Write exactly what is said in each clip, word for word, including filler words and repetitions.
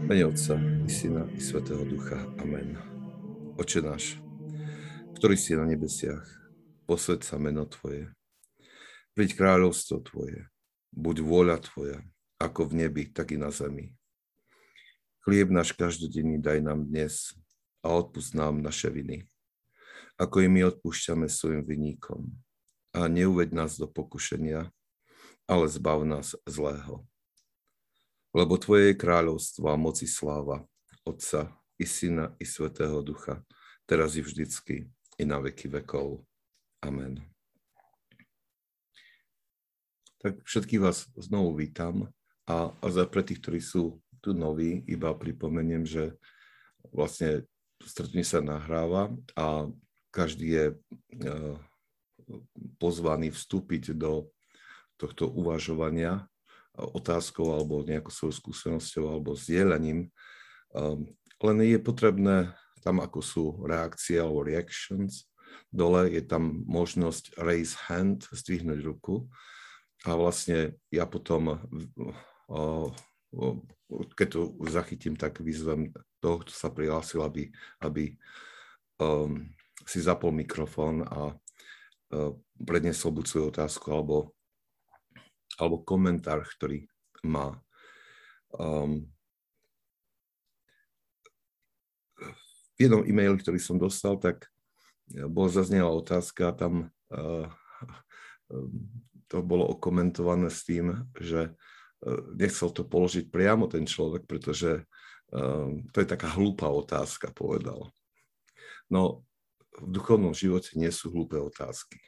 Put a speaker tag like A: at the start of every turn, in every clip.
A: Mene Otca i Syna i Svätého Ducha. Amen. Oče náš, ktorý si na nebesiach, posväť sa meno Tvoje. Príď kráľovstvo Tvoje, buď vôľa Tvoja, ako v nebi, tak i na zemi. Chlieb náš každodenný daj nám dnes a odpusť nám naše viny, ako i my odpúšťame svojim vinníkom. A neuveď nás do pokušenia, ale zbav nás zlého. Lebo Tvoje je kráľovstvo a moc i sláva, Otca i Syna i Svätého Ducha, teraz i vždycky, i na veky vekov. Amen. Tak všetkých vás znovu vítam a, a za pre tých, ktorí sú tu noví, iba pripomeniem, že vlastne stretnutie sa nahráva a každý je uh, pozvaný vstúpiť do tohto uvažovania otázkou alebo nejakou svojou skúsenosťou alebo zdieľaním. Um, len je potrebné tam, ako sú reakcie alebo reactions, dole je tam možnosť raise hand, zdvihnúť ruku a vlastne ja potom, uh, uh, keď to zachytím, tak vyzvem toho, kto sa prihlásil, aby, aby um, si zapol mikrofón a uh, predniesol buď svoju otázku alebo alebo komentár, ktorý má. Um, v jednom e-maili, ktorý som dostal, tak bola zaznela otázka, tam uh, to bolo okomentované s tým, že uh, nechcel to položiť priamo ten človek, pretože uh, to je taká hlúpa otázka, povedal. No, v duchovnom živote nie sú hlúpe otázky.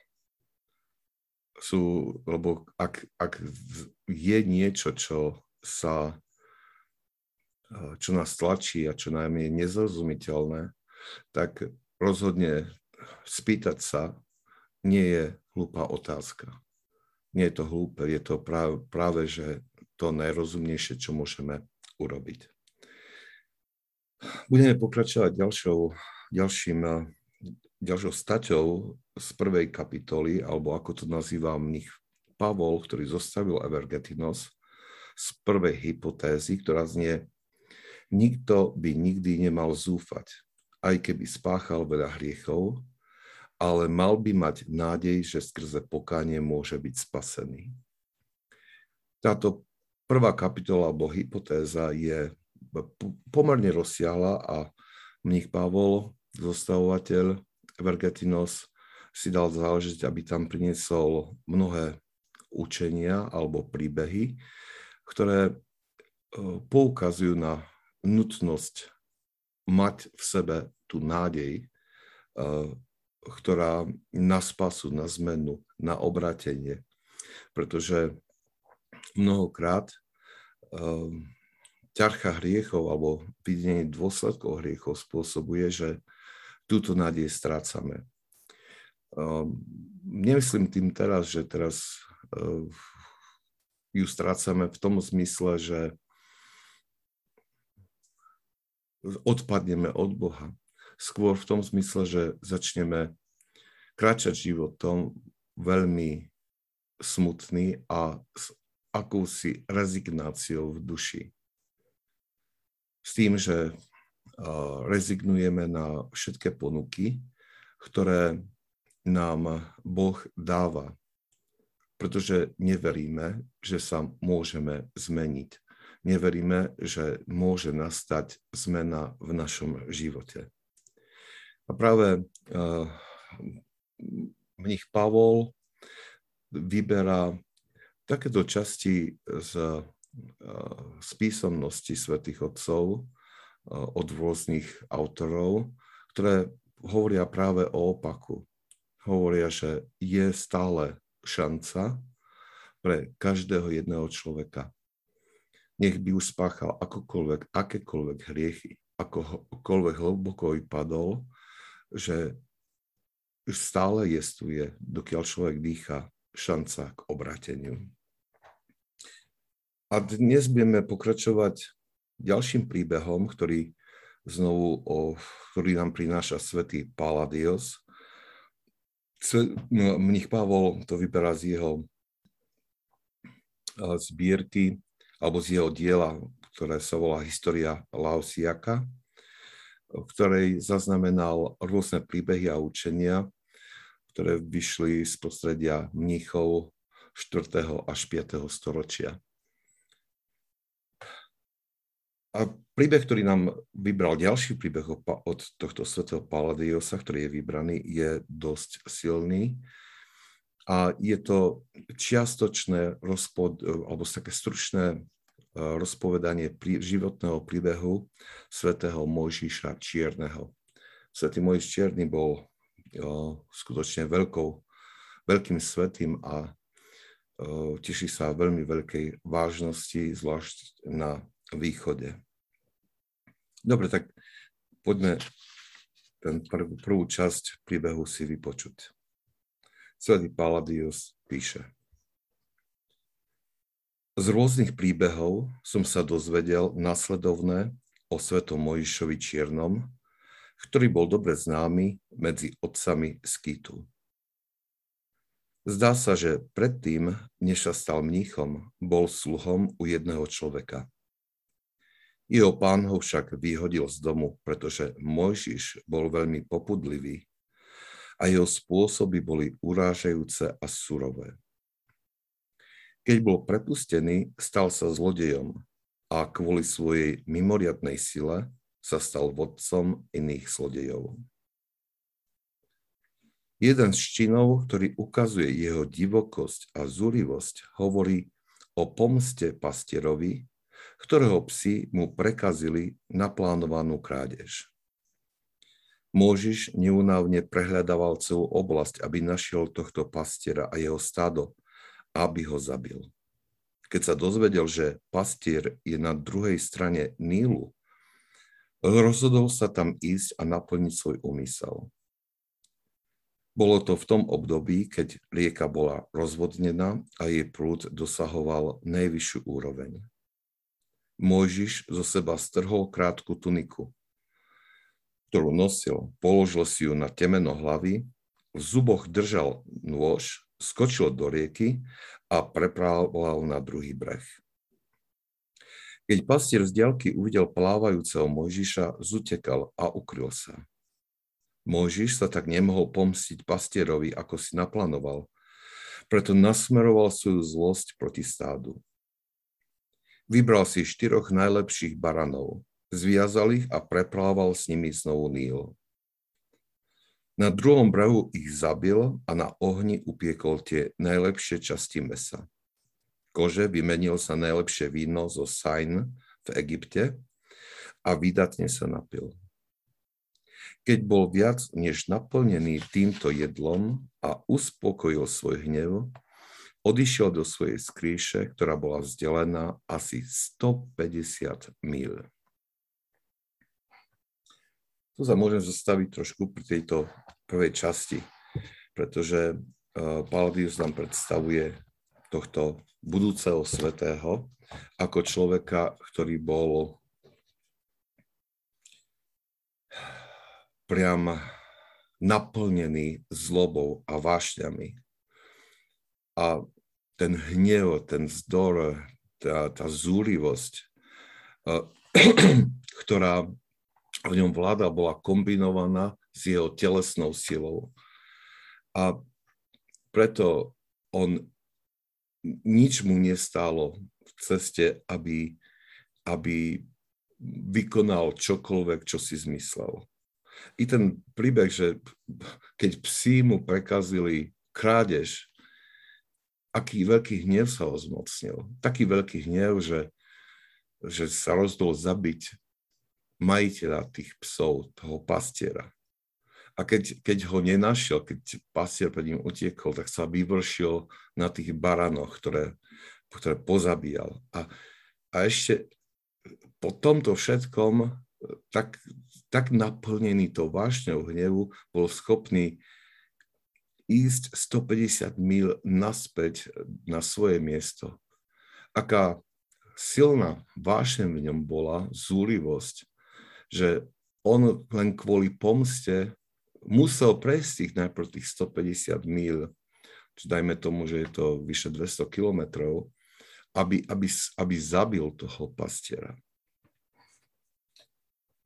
A: Sú, lebo ak, ak je niečo, čo sa, čo nás tlačí a čo nám je nezrozumiteľné, tak rozhodne spýtať sa nie je hlúpa otázka. Nie je to hlúpe, je to práve, práve že to najrozumnejšie, čo môžeme urobiť. Budeme pokračovať ďalšou, ďalším, ďalšou staťou z prvej kapitoly, alebo ako to nazýva mních Pavol, ktorý zostavil Evergetinos, z prvej hypotézy, ktorá znie: nikto by nikdy nemal zúfať, aj keby spáchal veľa hriechov, ale mal by mať nádej, že skrze pokánie môže byť spasený. Táto prvá kapitola alebo hypotéza je pomerne rozsiahla a mních Pavol, zostavovateľ Evergetinos, si dal záležiť, aby tam priniesol mnohé učenia alebo príbehy, ktoré poukazujú na nutnosť mať v sebe tú nádej, ktorá na spasu, na zmenu, na obrátenie. Pretože mnohokrát ťarcha hriechov alebo videnie dôsledkov hriechov spôsobuje, že túto nádej strácame. Uh, nemyslím tým teraz, že teraz uh, ju strácame v tom zmysle, že odpadneme od Boha. Skôr v tom zmysle, že začneme kráčať životom veľmi smutný a s akousi rezignáciou v duši. S tým, že uh, rezignujeme na všetké ponuky, ktoré nám Boh dáva, pretože neveríme, že sa môžeme zmeniť. Neveríme, že môže nastať zmena v našom živote. A práve uh, mních Pavol vyberá takéto časti z, uh, z písomnosti svätých otcov uh, od rôznych autorov, ktoré hovoria práve o opaku. Hovoria, že je stále šanca pre každého jedného človeka. Nech by už spáchal akokoľvek, akékoľvek hriechy, akokoľvek hlboko vypadol, že už stále jestuje, dokiaľ človek dýcha, šanca k obráteniu. A dnes budeme pokračovať ďalším príbehom, ktorý znovu, o, ktorý nám prináša svätý Palladios. Mních Pavol to vyberá z jeho zbierky alebo z jeho diela, ktoré sa volá História Laosiaka, v ktorej zaznamenal rôzne príbehy a učenia, ktoré vyšli z prostredia mníchov štvrtého až piateho storočia. A príbeh, ktorý nám vybral, ďalší príbeh od tohto svätého Palladiosa, ktorý je vybraný, je dosť silný. A je to čiastočné rozpod, alebo také stručné rozpovedanie životného príbehu svätého Mojžiša Čierneho. Svätý Mojžiš Čierny bol o, skutočne veľkou, veľkým svätým a o, teší sa veľmi veľkej vážnosti, zvlášť na východe. Dobre, tak poďme ten prv, prvú časť príbehu si vypočuť. Svätý Palladios píše: Z rôznych príbehov som sa dozvedel nasledovné o svätom Mojžišovi Čiernom, ktorý bol dobre známy medzi otcami Skýtu. Zdá sa, že predtým, než sa stal mníchom, bol sluhom u jedného človeka. Jeho pán ho však vyhodil z domu, pretože Mojžiš bol veľmi popudlivý a jeho spôsoby boli urážajúce a surové. Keď bol prepustený, stal sa zlodejom a kvôli svojej mimoriadnej sile sa stal vodcom iných zlodejov. Jeden z činov, ktorý ukazuje jeho divokosť a zúrivosť, hovorí o pomste pastierovi, ktorého psi mu prekazili naplánovanú krádež. Mojžiš neúnavne prehľadával celú oblasť, aby našiel tohto pastiera a jeho stádo, aby ho zabil. Keď sa dozvedel, že pastier je na druhej strane Nílu, rozhodol sa tam ísť a naplniť svoj úmysel. Bolo to v tom období, keď rieka bola rozvodnená a jej prúd dosahoval najvyššiu úroveň. Mojžiš zo seba strhol krátku tuniku, ktorú nosil, položil si ju na temeno hlavy, v zuboch držal nôž, skočil do rieky a preplával na druhý breh. Keď pastier z diaľky uvidel plávajúceho Mojžiša, zutekal a ukryl sa. Mojžiš sa tak nemohol pomstiť pastierovi, ako si naplánoval, preto nasmeroval svoju zlosť proti stádu. Vybral si štyroch najlepších baranov, zviazal ich a preplával s nimi znovu Níl. Na druhom brehu ich zabil a na ohni upiekol tie najlepšie časti mesa. Kože vymenil sa najlepšie víno zo Sain v Egypte a výdatne sa napil. Keď bol viac než naplnený týmto jedlom a uspokojil svoj hnev, odišiel do svojej skrýše, ktorá bola vzdelená asi stopäťdesiat míľ. Tu sa môžem zastaviť trošku pri tejto prvej časti, pretože Palladios nám predstavuje tohto budúceho svätého ako človeka, ktorý bol priam naplnený zlobou a vášňami. A ten hnev, ten vzdor, tá, tá zúrivosť, ktorá v ňom vláda, bola kombinovaná s jeho telesnou silou. A preto on nič mu nestálo v ceste, aby, aby vykonal čokoľvek, čo si zmyslel. I ten príbeh, že keď psi mu prekazili krádež, aký veľký hnev sa ho zmocnil. Taký veľký hnev, že, že sa rozhodol zabiť majiteľa tých psov, toho pastiera. A keď, keď ho nenašiel, keď pastier pred ním utiekol, tak sa vyvršil na tých baranoch, ktoré, ktoré pozabíjal. A, a ešte po tomto všetkom, tak, tak naplnený tou vášňou hnevu, bol schopný ísť stopäťdesiat míľ naspäť na svoje miesto. Aká silná vášeň v ňom bola, zúrivosť, že on len kvôli pomste musel prejsť tých najprv tých stopäťdesiat míľ, čo dajme tomu, že je to vyše dvesto kilometrov, aby, aby, aby zabil toho pastiera.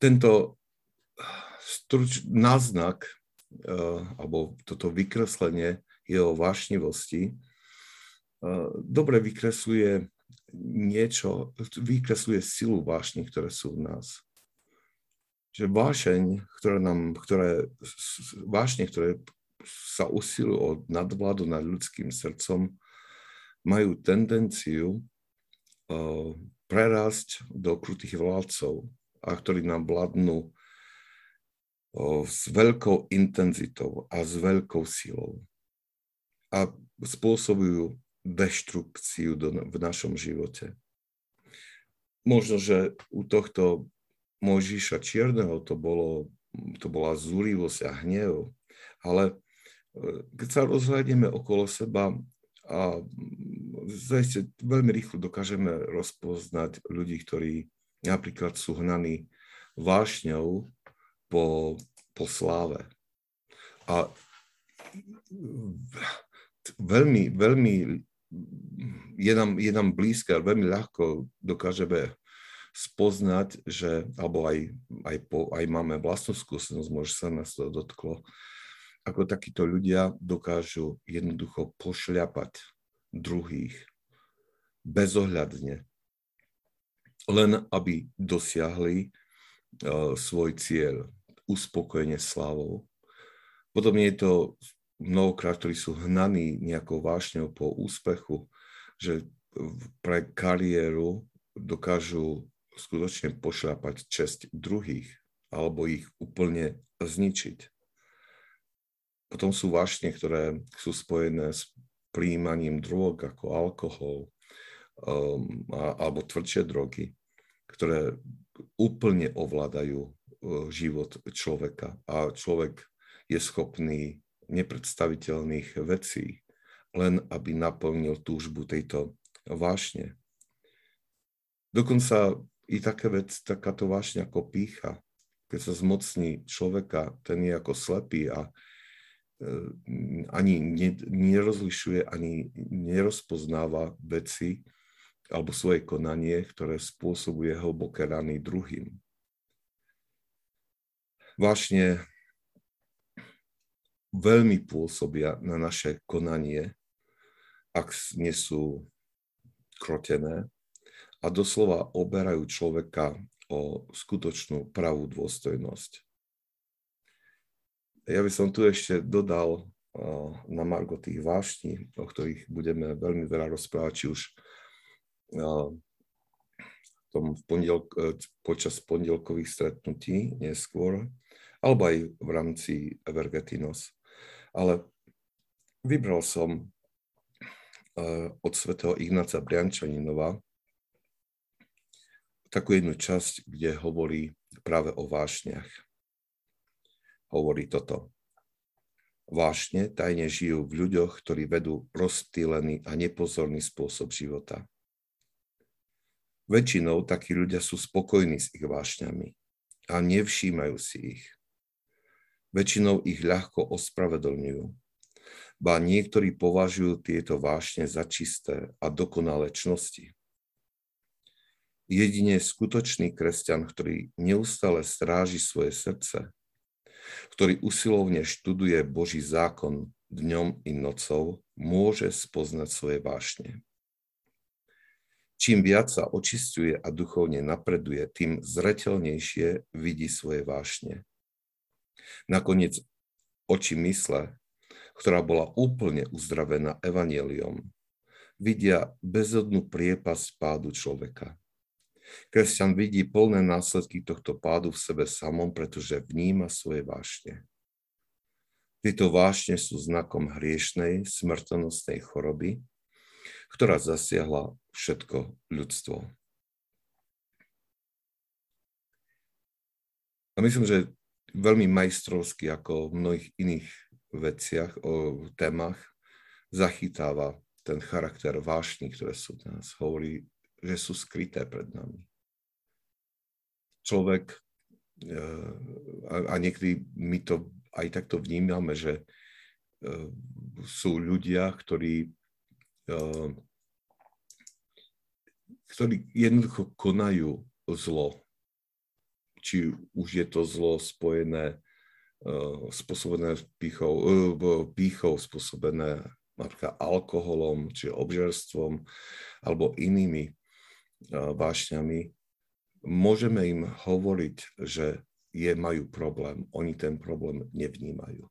A: tento struč, náznak uh, alebo toto vykreslenie jeho vášnivosti uh, dobre vykresluje niečo, vykresluje silu vášni, ktoré sú v nás. Že vášeň, ktoré nám, ktoré, vášne, ktoré sa usilujú o nadvládu nad ľudským srdcom, majú tendenciu uh, prerásť do krutých vládcov, a ktorí nám vládnu uh, s veľkou intenzitou a s veľkou silou a spôsobujú deštrukciu do, v našom živote. Možno, že u tohto Mojžiša Čierneho to, bolo, to bola zúrivosť a hnev, ale keď sa rozhľadneme okolo seba, a zajistie veľmi rýchlo dokážeme rozpoznať ľudí, ktorí napríklad sú hnaní vášňou po, po sláve. A veľmi, veľmi je nám, je nám blízke, veľmi ľahko dokážeme spoznať, že, alebo aj, aj, po, aj máme vlastnú skúsenosť, možno sa nás to dotklo, ako takíto ľudia dokážu jednoducho pošľapať druhých bezohľadne, len aby dosiahli uh, svoj cieľ, uspokojenie slávou. Potom je to mnohokrát, ktorí sú hnaní nejakou vášňou po úspechu, že pre kariéru dokážu skutočne pošľapať česť druhých alebo ich úplne zničiť. Potom sú vášne, ktoré sú spojené s prijímaním drog ako alkohol um, a, alebo tvrdšie drogy, ktoré úplne ovládajú uh, život človeka. A človek je schopný nepredstaviteľných vecí, len aby naplnil túžbu tejto vášne. Dokonca i také vec, takáto vášňa ako pýcha, keď sa zmocní človeka, ten je ako slepý a ani nerozlišuje, ani nerozpoznáva veci alebo svoje konanie, ktoré spôsobuje hlboké rany druhým. Vášne veľmi pôsobia na naše konanie, ak nie sú krotené a doslova oberajú človeka o skutočnú pravú dôstojnosť. Ja by som tu ešte dodal uh, na margo tých vášní, o ktorých budeme veľmi veľa rozprávať, či už uh, tom v pondelk, uh, počas pondelkových stretnutí neskôr, alebo aj v rámci Evergetinos. Ale vybral som uh, od svätého Ignáca Briančaninova takú jednu časť, kde hovorí práve o vášniach. Hovorí toto. Vášne tajne žijú v ľuďoch, ktorí vedú rozptýlený a nepozorný spôsob života. Väčšinou takí ľudia sú spokojní s ich vášňami a nevšímajú si ich. Väčšinou ich ľahko ospravedlňujú. Ba niektorí považujú tieto vášne za čisté a dokonalé čnosti. Jedine skutočný kresťan, ktorý neustále stráži svoje srdce, ktorý usilovne študuje Boží zákon dňom i nocou, môže spoznať svoje vášne. Čím viac sa očisťuje a duchovne napreduje, tým zreteľnejšie vidí svoje vášne. Nakoniec oči mysle, ktorá bola úplne uzdravená evanjeliom, vidia bezodnú priepasť pádu človeka. Kresťan vidí plné následky tohto pádu v sebe samom, pretože vníma svoje vášne. Tieto vášne sú znakom hriešnej, smrtonosnej choroby, ktorá zasiahla všetko ľudstvo. A myslím, že veľmi majstrovsky, ako v mnohých iných veciach, o témach, zachytáva ten charakter vášní, ktoré sú v nás. Hovorí, že sú skryté pred nami. Človek, a niekedy my to aj takto vnímame, že sú ľudia, ktorí, ktorí jednoducho konajú zlo. či už je to zlo spojené, spôsobené pýchou, pýchou spôsobené napríklad alkoholom, či obžerstvom, alebo inými vášňami, môžeme im hovoriť, že je, majú problém. Oni ten problém nevnímajú.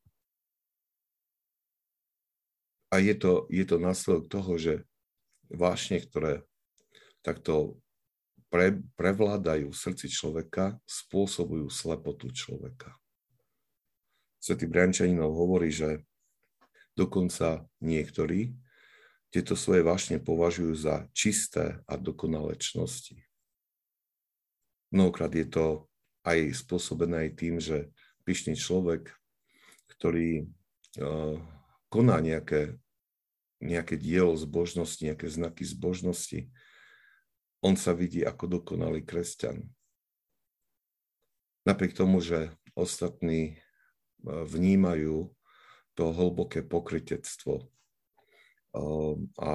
A: A je to, je to následok toho, že vášne, ktoré takto pre, prevládajú v srdci človeka, spôsobujú slepotu človeka. Svätý Briančaninov hovorí, že dokonca niektorí tieto svoje vášne považujú za čisté a dokonalé čnosti. Mnohokrát je to aj spôsobené aj tým, že pyšný človek, ktorý uh, koná nejaké, nejaké dielo zbožnosti, nejaké znaky zbožnosti, on sa vidí ako dokonalý kresťan. Napriek tomu, že ostatní vnímajú to hlboké pokrytectvo a,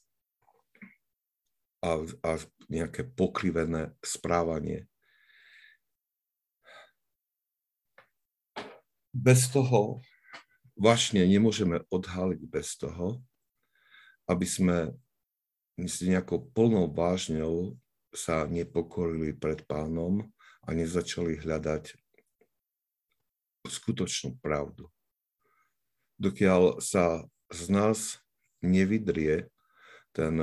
A: a, a nejaké pokrivené správanie. Bez toho vášne nemôžeme odhaliť bez toho, aby sme s nejakou plnou vážňou sa nepokorili pred Pánom a nezačali hľadať skutočnú pravdu. Dokiaľ sa z nás nevydrie ten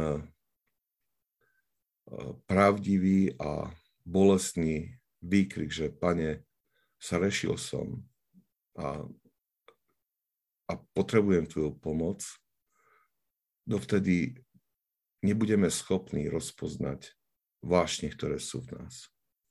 A: pravdivý a bolestný výkrik, že Pane, zhrešil som a, a potrebujem tvoju pomoc, dovtedy nebudeme schopní rozpoznať vášne, ktoré sú v nás.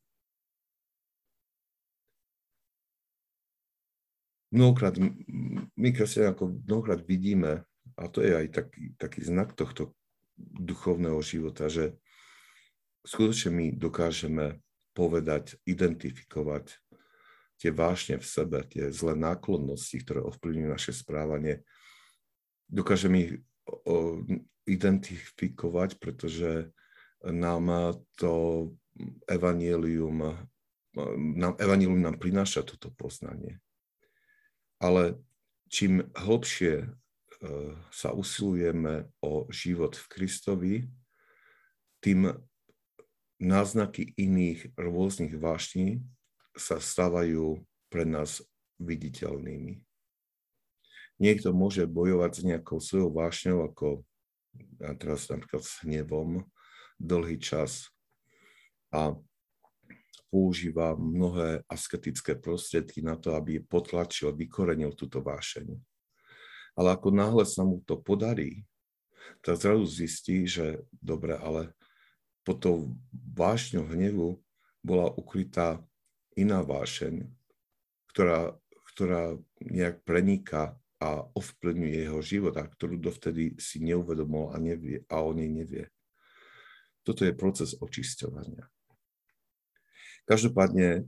A: Mnohokrát, my kresťania ako mnohokrát vidíme, a to je aj taký, taký znak tohto duchovného života, že skutočne my dokážeme povedať, identifikovať tie vášne v sebe, tie zlé náklonnosti, ktoré ovplyvňujú naše správanie. Dokážeme ich identifikovať, pretože nám to evanjelium, nám, evanjelium nám prináša toto poznanie. Ale čím hlbšie sa usilujeme o život v Kristovi, tým náznaky iných rôznych vášní sa stávajú pre nás viditeľnými. Niekto môže bojovať s nejakou svojou vášňou, ako a teraz napríklad s hnevom, dlhý čas a používa mnohé asketické prostriedky na to, aby potlačil, vykorenil túto vášeň. Ale ako náhle sa mu to podarí, tak zrazu zistí, že dobre, ale pod tou vášňou hnevu bola ukrytá iná vášeň, ktorá, ktorá nejak preniká a ovplyvňuje jeho život, a ktorú dovtedy si neuvedomol a, nevie, a o nej nevie. Toto je proces očisťovania. Každopádne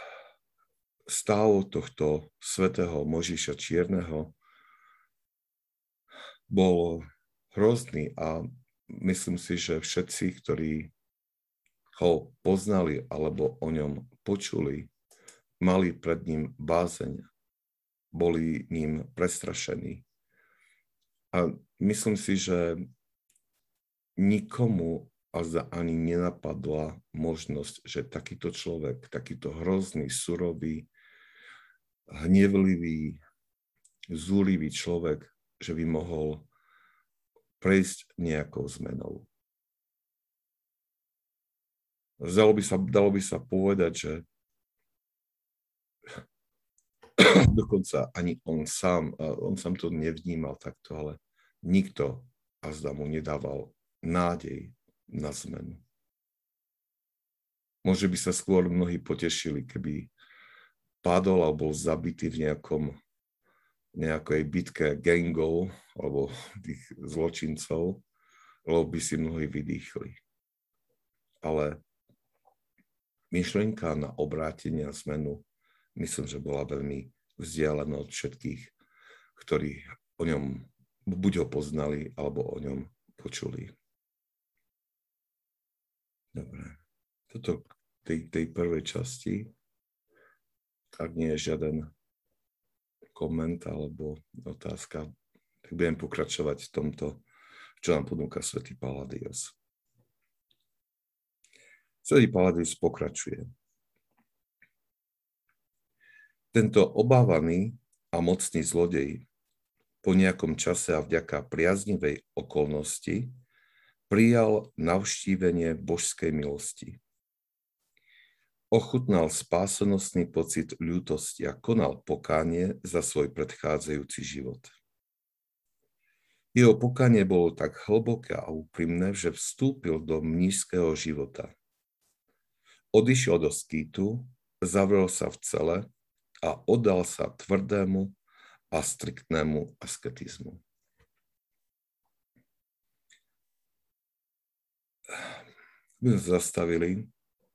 A: stav tohto svätého Mojžiša Čierneho bol hrozný a myslím si, že všetci, ktorí ho poznali alebo o ňom počuli, mali pred ním bázeň, boli ním prestrašení. A myslím si, že nikomu ani nenapadla možnosť, že takýto človek, takýto hrozný, surový, hnevlivý, zúrivý človek, že by mohol prejsť nejakou zmenou. Dalo by sa, dalo by sa povedať, že dokonca ani on sám, on sám to nevnímal takto, ale nikto azda mu nedával nádej na zmenu. Možno by sa skôr mnohí potešili, keby padol alebo bol zabitý v nejakom, nejakej bitke gangov alebo tých zločincov, lebo by si mnohí vydýchli. Ale myšlienka na obrátenie a zmenu, myslím, že bola veľmi vzdialená od všetkých, ktorí o ňom buď ho poznali, alebo o ňom počuli. Dobre. Toto tej, tej prvej časti. ak nie je žiaden koment alebo otázka, tak budem pokračovať v tomto, čo nám ponúka svätý Palladios. Svätý Palladios pokračuje. Tento obávaný a mocný zlodej po nejakom čase a vďaka priaznivej okolnosti prijal navštívenie božskej milosti. Ochutnal spásonosný pocit ľútosti a konal pokánie za svoj predchádzajúci život. Jeho pokánie bolo tak hlboké a úprimné, že vstúpil do mníšskeho života. Odišiel do skýtu, zavrel sa v cele a oddal sa tvrdému a striktnému asketizmu. My sme zastavili.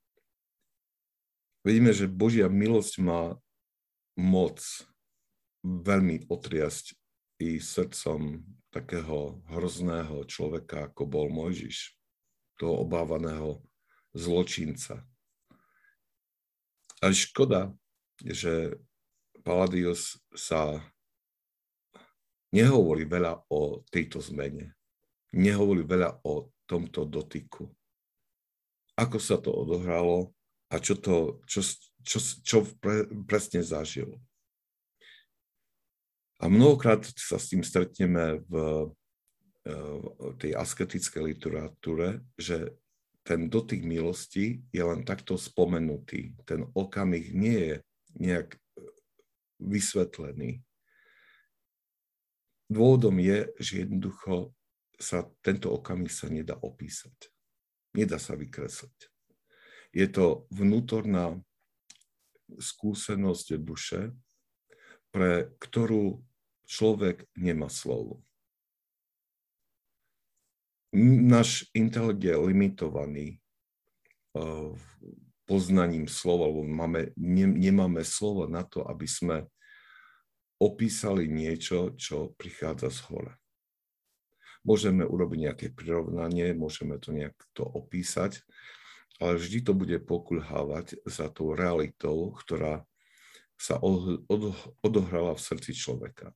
A: Vidíme, že Božia milosť má moc veľmi otriasť i srdcom takého hrozného človeka, ako bol Mojžiš, toho obávaného zločinca. Ale škoda, že Palladios sa nehovorí veľa o tejto zmene. Nehovorí veľa o tomto dotyku. Ako sa to odohralo a čo, to, čo, čo, čo pre, presne zažil. A mnohokrát sa s tým stretneme v, v tej asketickej literatúre, že ten dotyk milosti je len takto spomenutý. Ten okamih nie je nejak vysvetlený. Dôvodom je, že jednoducho sa tento okamih sa nedá opísať. Nedá sa vykresliť. Je to vnútorná skúsenosť duše, pre ktorú človek nemá slovo. Náš intelekt je limitovaný uh, poznaním slova, lebo máme, ne, nemáme slovo na to, aby sme opísali niečo, čo prichádza z hora. Môžeme urobiť nejaké prirovnanie, môžeme to nejak to opísať, ale vždy to bude pokulhávať za tou realitou, ktorá sa od, od, odohrala v srdci človeka.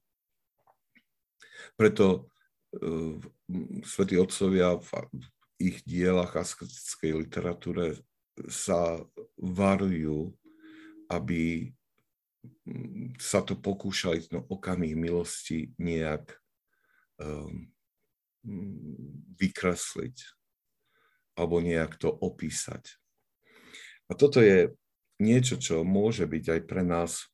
A: Preto uh, svätí otcovia v ich dielach a asketickej literatúre sa varujú, aby sa to pokúšali no, okamih milosti nejak um, vykresliť alebo nejak to opísať. A toto je niečo, čo môže byť aj pre nás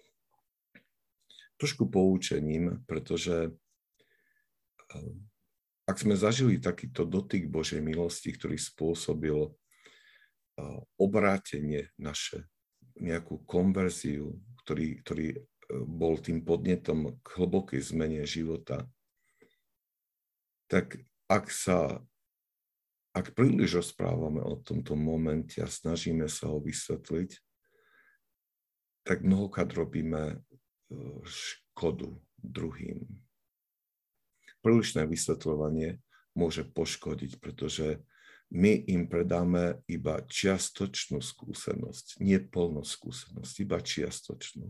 A: trošku poučením, pretože um, ak sme zažili takýto dotyk Božej milosti, ktorý spôsobil uh, obrátenie naše, nejakú konverziu, ktorý, ktorý uh, bol tým podnetom k hlbokej zmene života, tak ak sa, ak príliš rozprávame o tomto momente a snažíme sa ho vysvetliť, tak mnohokrát robíme uh, škodu druhým. Prílišné vysvetľovanie môže poškodiť, pretože my im predáme iba čiastočnú skúsenosť, nie plnú skúsenosť, iba čiastočnú.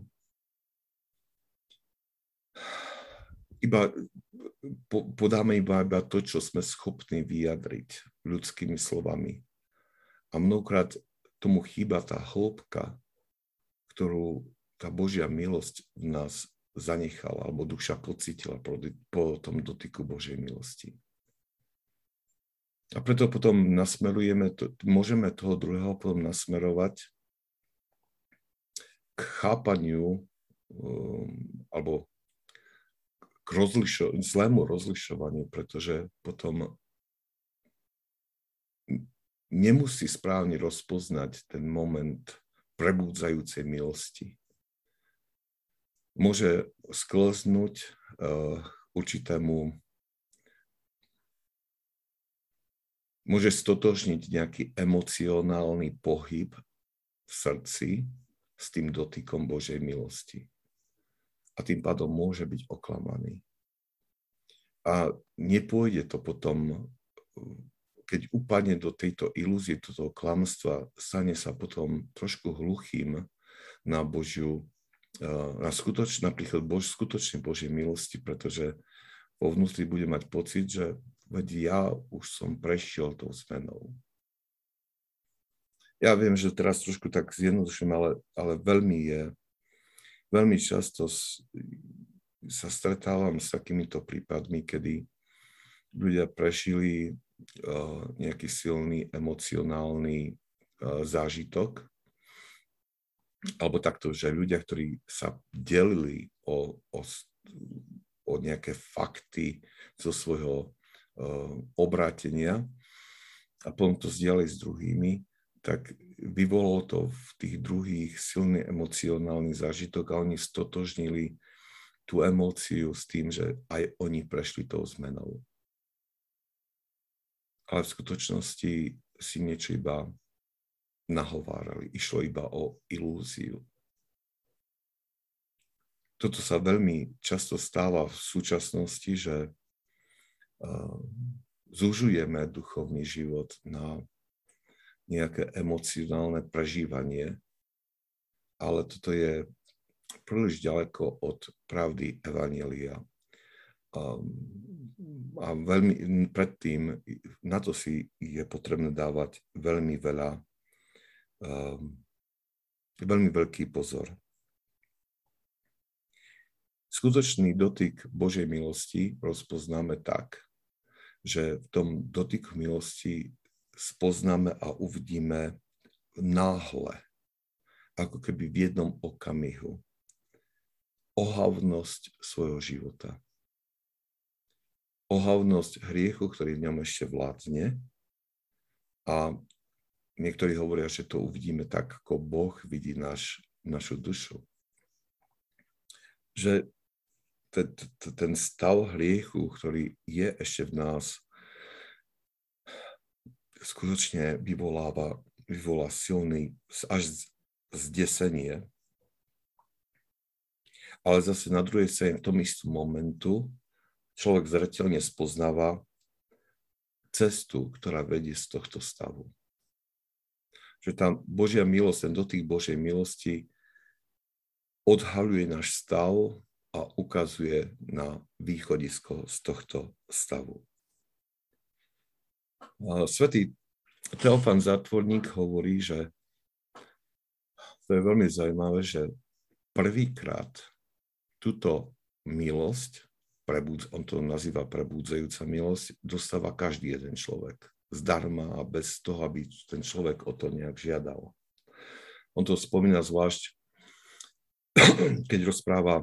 A: Iba, po, podáme iba, iba to, čo sme schopní vyjadriť ľudskými slovami. A mnohokrát tomu chýba tá hĺbka, ktorú tá Božia milosť v nás zanechala, alebo duša pocítila po, po tom dotyku Božej milosti. A preto potom nasmerujeme, to, môžeme toho druhého potom nasmerovať k chápaniu um, alebo k rozlišo, zlému rozlišovaniu, pretože potom nemusí správne rozpoznať ten moment prebúdzajúcej milosti. Môže sklznúť uh, určitému, môže stotožniť nejaký emocionálny pohyb v srdci s tým dotykom Božej milosti. A tým pádom môže byť oklamaný. A nepôjde to potom, keď upadne do tejto ilúzie, do toho klamstva, stane sa potom trošku hluchým na Božiu, na skutočný, napríklad Bož, skutočne Božej milosti, pretože vo vnútri bude mať pocit, že veď ja už som prešiel tou zmenou. Ja viem, že teraz trošku tak zjednodušujem, ale, ale veľmi je, veľmi často sa stretávam s takýmito prípadmi, kedy ľudia prežili uh, nejaký silný emocionálny uh, zážitok, alebo takto, že ľudia, ktorí sa delili o, o, o nejaké fakty zo svojho uh, obrátenia a potom to zdieľali s druhými, tak vyvolalo to v tých druhých silný emocionálny zážitok a oni stotožnili tú emóciu s tým, že aj oni prešli tou zmenou. Ale v skutočnosti si niečo iba nahovárali. Išlo iba o ilúziu. Toto sa veľmi často stáva v súčasnosti, že uh, zužujeme duchovný život na nejaké emocionálne prežívanie, ale toto je príliš ďaleko od pravdy evanjelia. Um, a veľmi predtým, na to si je potrebné dávať veľmi veľa Um, veľmi veľký pozor. Skutočný dotyk Božej milosti rozpoznáme tak, že v tom dotyku milosti spoznáme a uvidíme náhle, ako keby v jednom okamihu, ohavnosť svojho života. Ohavnosť hriechu, ktorý v ňom ešte vládne, a niektorí hovoria, že to uvidíme tak, ako Boh vidí naš, našu dušu. Že ten, ten stav hriechu, ktorý je ešte v nás, skutočne vyvoláva, vyvolá silný až zdesenie. Ale zase na druhej strane, v tom istom momentu, človek zreteľne spoznáva cestu, ktorá vedie z tohto stavu. Že tá Božia milosť, ten dotyk Božej milosti odhaľuje náš stav a ukazuje na východisko z tohto stavu. Svätý Teofán Zatvorník hovorí, že to je veľmi zaujímavé, že prvýkrát túto milosť, on to nazýva prebudzajúca milosť, dostáva každý jeden človek. Zdarma a bez toho, aby ten človek o to nejak žiadal. On to spomína zvlášť, keď rozpráva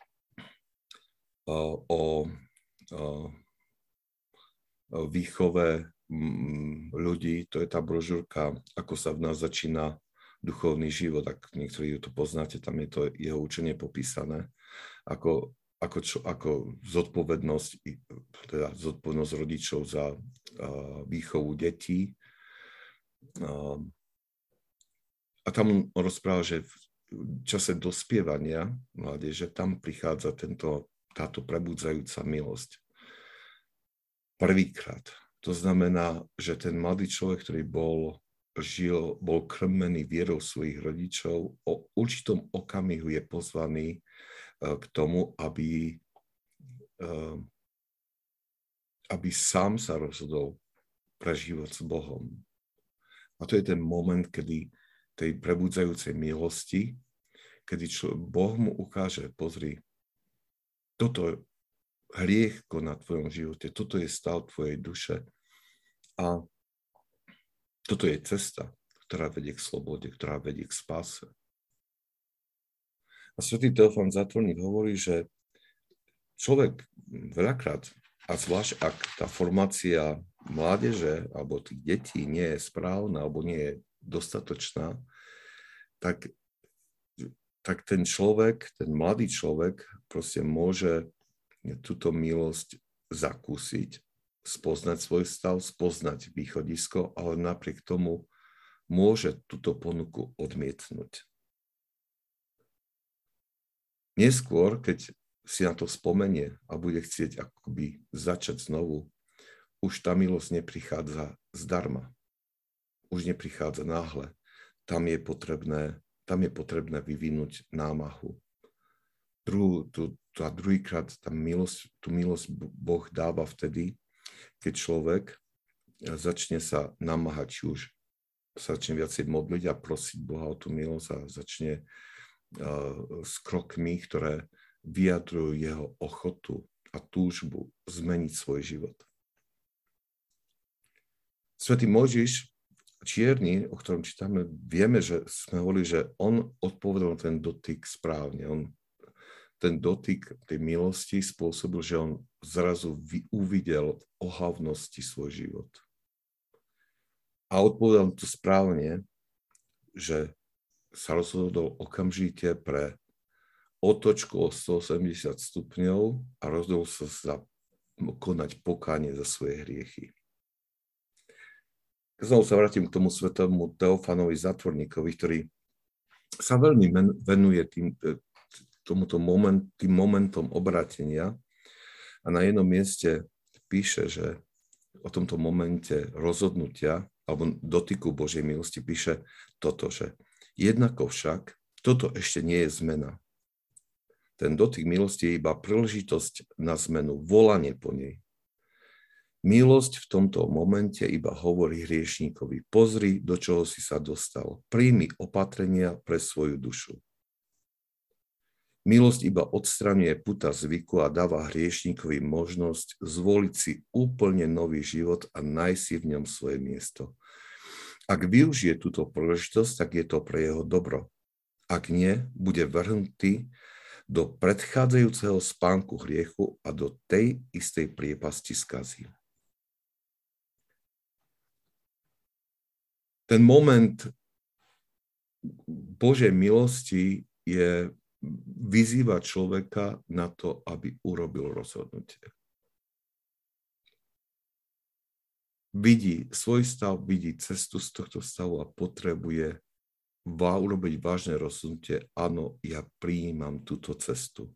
A: uh, o, uh, o výchove um, ľudí. To je tá brožúrka, ako sa v nás začína duchovný život. Ak niektorí to poznáte, tam je to jeho učenie popísané. Ako Ako, čo, ako zodpovednosť, teda zodpovednosť rodičov za uh, výchovu detí. Uh, a tam on rozpráva, že v čase dospievania mládeže tam prichádza tento, táto prebudzajúca milosť. Prvýkrát. To znamená, že ten mladý človek, ktorý bol, žil, bol krmený vierou svojich rodičov, o určitom okamihu je pozvaný k tomu, aby, aby sám sa rozhodol pre život s Bohom. A to je ten moment, kedy tej prebudzajúcej milosti, kedy čo, Boh mu ukáže, pozri, toto hriech koná v tvojom živote, toto je stav tvojej duše a toto je cesta, ktorá vedie k slobode, ktorá vedie k spáse. A svätý Teofán Zatvorník hovorí, že človek veľakrát, a zvlášť ak tá formácia mládeže alebo tých detí nie je správna alebo nie je dostatočná, tak, tak ten človek, ten mladý človek proste môže túto milosť zakúsiť, spoznať svoj stav, spoznať východisko, ale napriek tomu môže túto ponuku odmietnúť. Neskôr, keď si na to spomenie a bude chcieť akoby začať znovu, už tá milosť neprichádza zdarma. Už neprichádza náhle. Tam je potrebné tam je potrebné vyvinúť námahu. Druhú, tu, a druhýkrát tá milosť, tú milosť Boh dáva vtedy, keď človek začne sa namáhať, či už sa začne viacej modliť a prosiť Boha o tú milosť a začne uh, s krokmi, ktoré vyjadrujú jeho ochotu a túžbu zmeniť svoj život. Svätý Mojžiš Čierny, o ktorom čítame, vieme, že sme hovorili, že on odpovedal na ten dotyk správne. On, ten dotyk tej milosti spôsobil, že on zrazu uvidel ohavnosti svoj život. A odpovedal to správne, že sa rozhodol okamžite pre otočku o stoosemdesiat stupňov a rozhodol sa za konať pokánie za svoje hriechy. Znovu sa vrátim k tomu svetomu Teofanovi Zatvorníkovi, ktorý sa veľmi venuje tým, tomuto moment, tým momentom obrátenia a na jednom mieste píše, že o tomto momente rozhodnutia alebo dotyku Božej milosti píše toto, že jednako však toto ešte nie je zmena. Ten dotyk milosti je iba príležitosť na zmenu, volanie po nej. Milosť v tomto momente iba hovorí hriešníkovi, pozri, do čoho si sa dostal, príjmi opatrenia pre svoju dušu. Milosť iba odstraňuje puta zvyku a dáva hriešníkovi možnosť zvoliť si úplne nový život a nájsť si v ňom svoje miesto. Ak využije túto príležitosť, tak je to pre jeho dobro. Ak nie, bude vrhnutý do predchádzajúceho spánku hriechu a do tej istej priepasti skazy. Ten moment Božej milosti je vyzýva človeka na to, aby urobil rozhodnutie. Vidí svoj stav, vidí cestu z tohto stavu a potrebuje urobiť vážne rozhodnutie. Áno, ja prijímam túto cestu.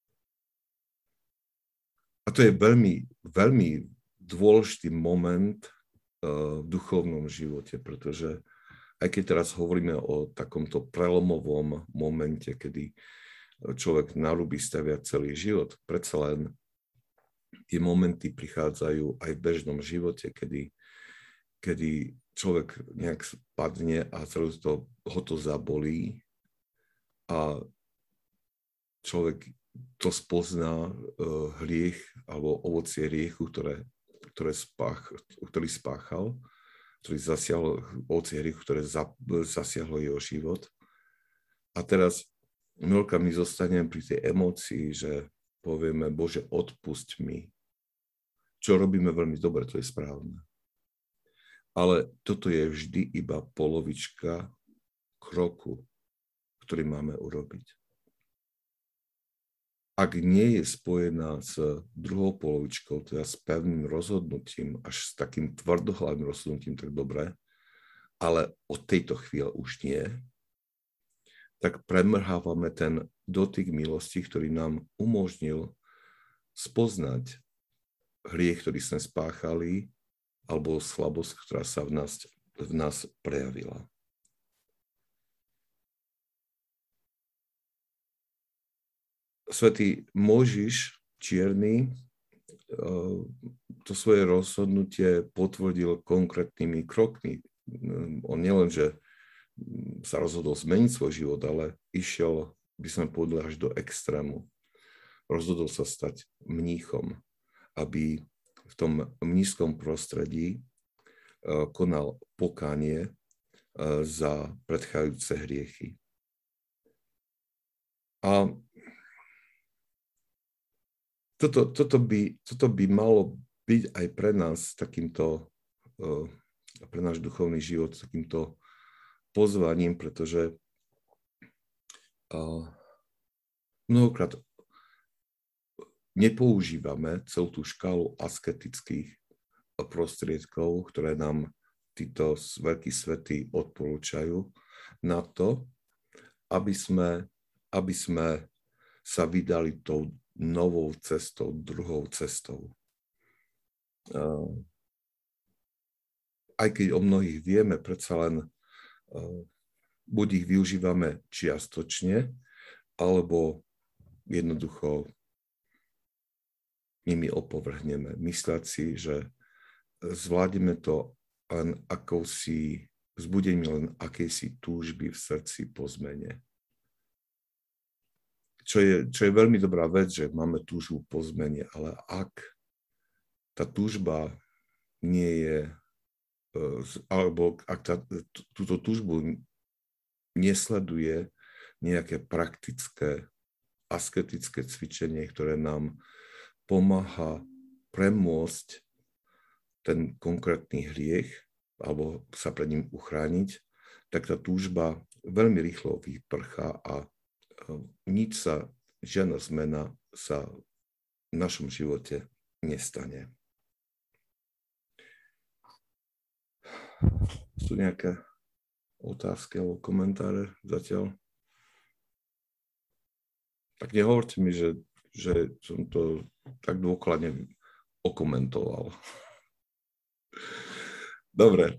A: A to je veľmi, veľmi dôležitý moment v duchovnom živote, pretože aj keď teraz hovoríme o takomto prelomovom momente, kedy človek narúbi stavia celý život, predsa len tie momenty prichádzajú aj v bežnom živote, kedy, kedy človek nejak spadne a celé to, ho to zabolí a človek to spozná uh, hriech alebo ovocie hriechu, ktoré Ktoré spách, ktorý spáchal, ktorý zasiahlo ovocie hriechu, ktoré zasiahlo jeho život. A teraz veľká my zostaneme pri tej emócii, že povieme, Bože, odpusť mi. Čo robíme veľmi dobre, to je správne. Ale toto je vždy iba polovička kroku, ktorý máme urobiť. Ak nie je spojená s druhou polovičkou, teda s pevným rozhodnutím, až s takým tvrdohlavým rozhodnutím, tak dobre, ale od tejto chvíle už nie, tak premrhávame ten dotyk milosti, ktorý nám umožnil spoznať hriech, ktorý sme spáchali, alebo slabosť, ktorá sa v nás, v nás prejavila. Svätý Mojžiš Čierny to svoje rozhodnutie potvrdil konkrétnymi krokmi. On nielen, že sa rozhodol zmeniť svoj život, ale išiel, by sme povedali, až do extrému. Rozhodol sa stať mníchom, aby v tom mníšskom prostredí konal pokánie za predchádzajúce hriechy. A Toto, toto, by, toto by malo byť aj pre nás takýmto, pre náš duchovný život, takýmto pozvaním, pretože mnohokrát nepoužívame celú tú škálu asketických prostriedkov, ktoré nám títo veľkí svety odporúčajú na to, aby sme, aby sme sa vydali tou novou cestou, druhou cestou. Aj keď o mnohých vieme, predsa len buď ich využívame čiastočne, alebo jednoducho nimi opovrhneme. Mysleť si, že zvládneme to len akousi, vzbudením len akejsi túžby v srdci po zmene. Čo je, čo je veľmi dobrá vec, že máme túžbu po zmene, ale ak tá túžba nie je, alebo ak tá, túto túžbu nesleduje nejaké praktické, asketické cvičenie, ktoré nám pomáha premôcť ten konkrétny hriech alebo sa pred ním uchrániť, tak tá túžba veľmi rýchlo vyprchá a nič sa, žiadna zmena sa v našom živote nestane. Sú nejaké otázky alebo komentáre zatiaľ? Tak nehovorte mi, že, že som to tak dôkladne okomentoval. Dobre.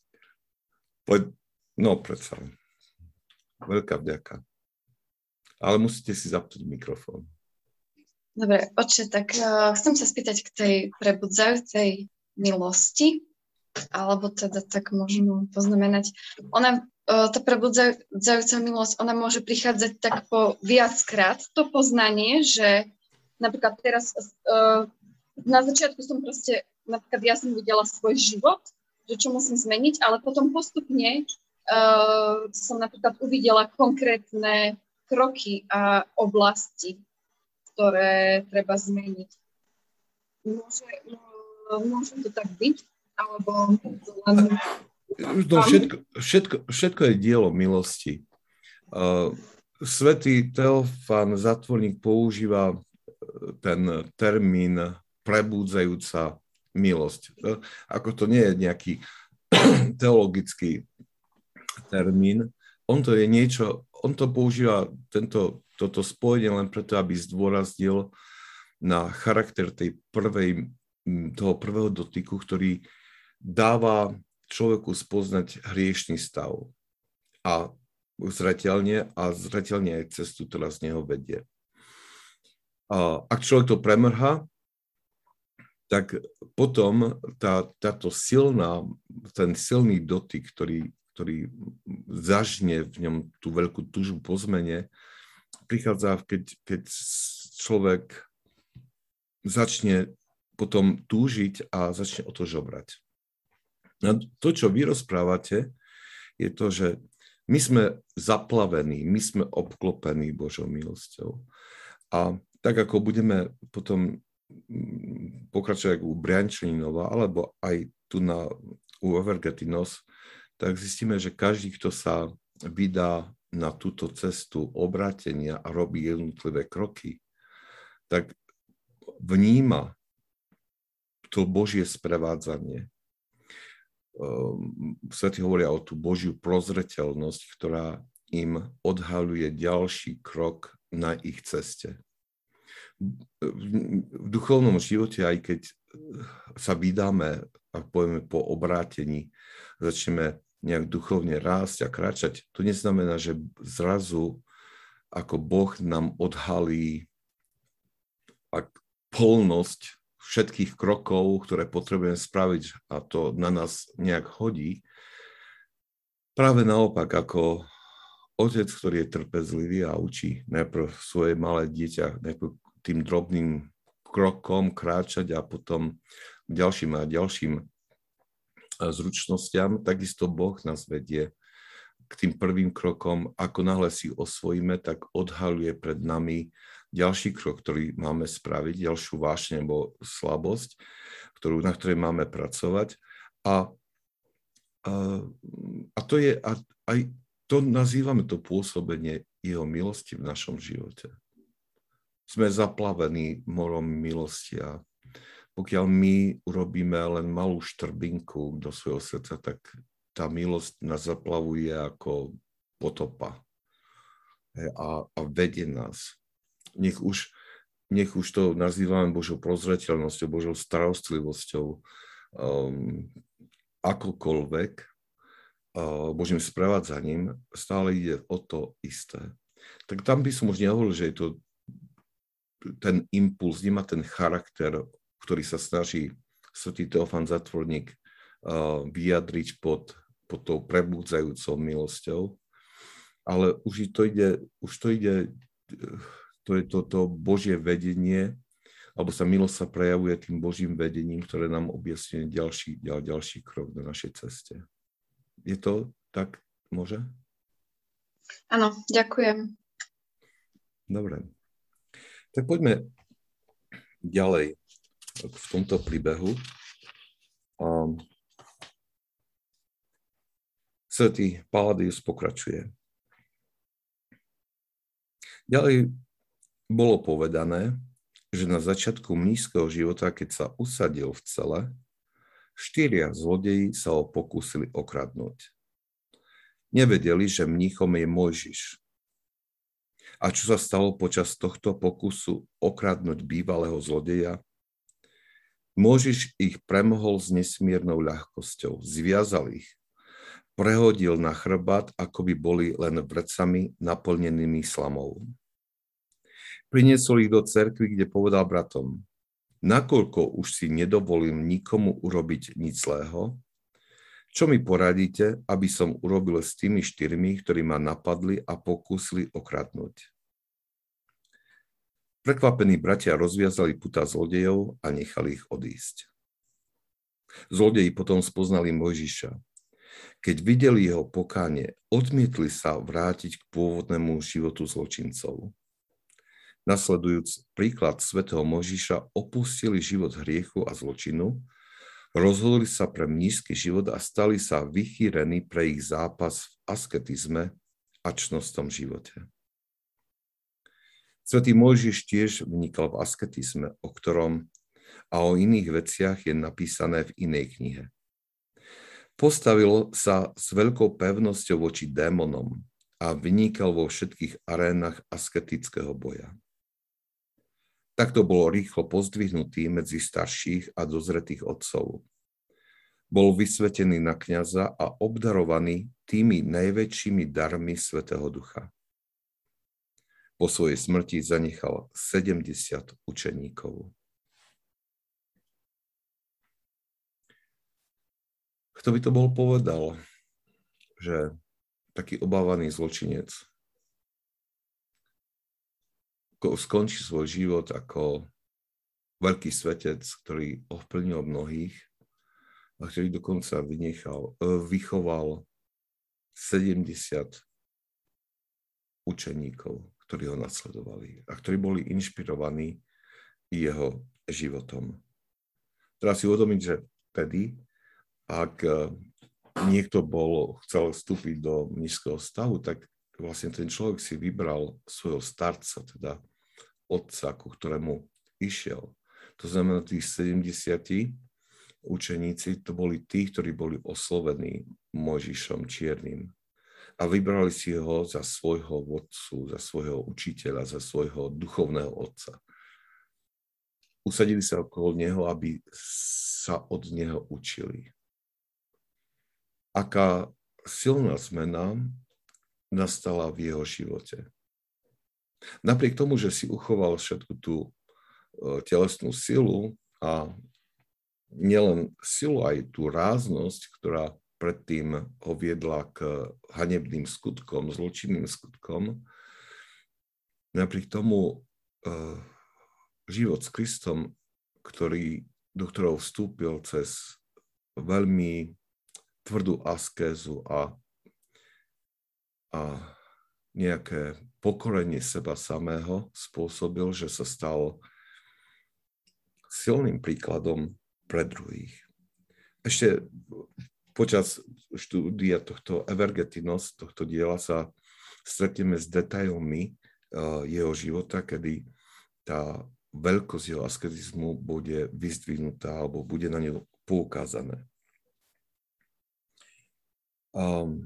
A: Poď, no predsa. Veľká vďaka. Ale musíte si zapnúť mikrofón.
B: Dobre, oče, tak uh, chcem sa spýtať k tej prebudzajúcej milosti, alebo teda tak možno poznamenať. Ona, uh, tá prebudzajúca milosť, ona môže prichádzať tak po viackrát. To poznanie, že napríklad teraz uh, na začiatku som proste, napríklad ja som videla svoj život, že čo musím zmeniť, ale potom postupne uh, som napríklad uvidela konkrétne kroky a oblasti, ktoré treba zmeniť. Môže, môže to tak byť? Alebo to len...
A: No, všetko, všetko, všetko je dielo milosti. Uh, Svätý Teofán Zatvorník používa ten termín prebúdzajúca milosť. Uh, ako to nie je nejaký teologický termín, on to je niečo, on to používa tento, toto spojenie len preto, aby zdôraznil na charakter tej prvej, toho prvého dotyku, ktorý dáva človeku spoznať hriešný stav a zreteľne a zreteľne aj cestu, ktorá z neho vedie. A ak človek to premrhá, tak potom tá, táto silná, ten silný dotyk, ktorý ktorý zažne v ňom tú veľkú túžbu po zmene, prichádza, keď, keď človek začne potom túžiť a začne o to žobrať. A to, čo vy rozprávate, je to, že my sme zaplavení, my sme obklopení Božou milosťou. A tak, ako budeme potom pokračovať u Briančaninova, alebo aj tu na, u Evergetinos, tak zistíme, že každý, kto sa vydá na túto cestu obrátenia a robí jednotlivé kroky, tak vníma to Božie sprevádzanie. Svätí hovoria o tú Božiu prozreteľnosť, ktorá im odhaľuje ďalší krok na ich ceste. V duchovnom živote, aj keď sa vydáme, ak povieme po obrátení, začneme nejak duchovne rásť a kráčať, to neznamená, že zrazu ako Boh nám odhalí plnosť všetkých krokov, ktoré potrebujeme spraviť a to na nás nejak hodí. Práve naopak, ako otec, ktorý je trpezlivý a učí najprv svoje malé dieťa najprv tým drobným krokom kráčať a potom ďalším a ďalším zručnostiam, takisto Boh nás vedie k tým prvým krokom. Ako náhle si osvojíme, tak odhaľuje pred nami ďalší krok, ktorý máme spraviť, ďalšiu vášeň alebo slabosť, ktorú, na ktorej máme pracovať. A, a, a to je, a, aj to nazývame to pôsobenie jeho milosti v našom živote. Sme zaplavení morom milosti a pokiaľ my urobíme len malú štrbinku do svojho srdca, tak tá milosť nás zaplavuje ako potopa a, a vedie nás. Nech už, nech už to nazývame Božou prozreteľnosťou, Božou starostlivosťou, um, akokoľvek, Božím sprevádzaním, stále ide o to isté. Tak tam by som už nehovoril, že je to ten impuls, nemá ten charakter, ktorý sa snaží svätý Teofán Zatvorník vyjadriť pod, pod tou prebudzajúcou milosťou, ale už to ide, už to ide, to je toto Božie vedenie, alebo sa milosť sa prejavuje tým Božím vedením, ktoré nám objasňuje ďalší, ďal, ďalší krok na našej ceste. Je to tak? Môže?
B: Áno, ďakujem.
A: Dobre. Tak poďme ďalej v tomto príbehu. Um, Svätý Palladius pokračuje. Ďalej bolo povedané, že na začiatku mníšskeho života, keď sa usadil v cele, štyria zlodeji sa ho pokúsili okradnúť. Nevedeli, že mníchom je Mojžiš. A čo sa stalo počas tohto pokusu okradnúť bývalého zlodeja? Mojžiš ich premohol s nesmiernou ľahkosťou, zviazal ich, prehodil na chrbát, ako by boli len vrecami naplnenými slamou. Priniesol ich do cerkvy, kde povedal bratom: nakoľko už si nedovolím nikomu urobiť nič zlého, čo mi poradíte, aby som urobil s tými štyrmi, ktorí ma napadli a pokúsili okradnúť? Prekvapení bratia rozviazali putá zlodejov a nechali ich odísť. Zlodeji potom spoznali Mojžiša. Keď videli jeho pokánie, odmietli sa vrátiť k pôvodnému životu zločincov. Nasledujúc príklad svätého Mojžiša, opustili život hriechu a zločinu, rozhodli sa pre mníšsky život a stali sa vychýrení pre ich zápas v asketizme a čnostnom živote. Svätý Mojžiš tiež vnikal v asketizme, o ktorom a o iných veciach je napísané v inej knihe. Postavil sa s veľkou pevnosťou voči démonom a vynikal vo všetkých arénach asketického boja. Takto bol rýchlo pozdvihnutý medzi starších a dozretých otcov. Bol vysvetený na kňaza a obdarovaný tými najväčšími darmi Svätého Ducha. Po svojej smrti zanechal sedemdesiat učeníkov. Kto by to bol povedal, že taký obávaný zločinec skončí svoj život ako veľký svetec, ktorý ovplyvnil mnohých a ktorý dokonca vynechal, vychoval sedemdesiat učeníkov, ktorí ho nasledovali a ktorí boli inšpirovaní jeho životom. Treba si uvedomiť, že vtedy, ak niekto bol, chcel vstúpiť do mníšskeho stavu, tak vlastne ten človek si vybral svojho starca, teda otca, ku ktorému išiel. To znamená, tí sedemdesiati učeníci, to boli tí, ktorí boli oslovení Mojžišom Čiernym. A vybrali si ho za svojho vodcu, za svojho učiteľa, za svojho duchovného otca. Usadili sa okolo neho, aby sa od neho učili. Aká silná zmena nastala v jeho živote. Napriek tomu, že si uchoval všetku tú telesnú silu a nielen silu, aj tú ráznosť, ktorá predtým ho viedla k hanebným skutkom, zločinným skutkom, napriek tomu život s Kristom, ktorý, do ktorého vstúpil cez veľmi tvrdú askézu a, a nejaké pokorenie seba samého spôsobil, že sa stal silným príkladom pre druhých. Ešte počas štúdia tohto Evergetinos, tohto diela, sa stretneme s detailmi uh, jeho života, kedy tá veľkosť jeho asketizmu bude vyzdvihnutá alebo bude na ňu poukázané. Um,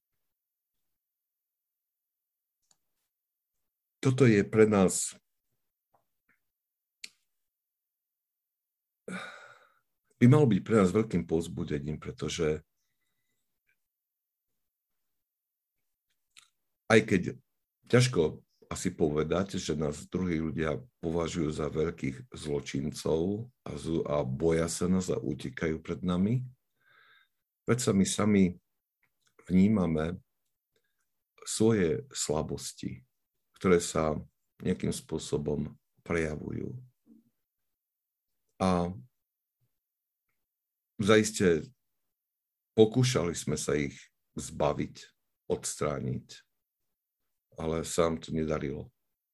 A: toto je pre nás by malo byť pre nás veľkým povzbudením, pretože aj keď ťažko asi povedať, že nás druhí ľudia považujú za veľkých zločincov a, z, a boja sa nás a utekajú pred nami, veď sa my sami vnímame svoje slabosti, ktoré sa nejakým spôsobom prejavujú. A zaiste pokúšali sme sa ich zbaviť, odstrániť, ale sa nám to nedarilo.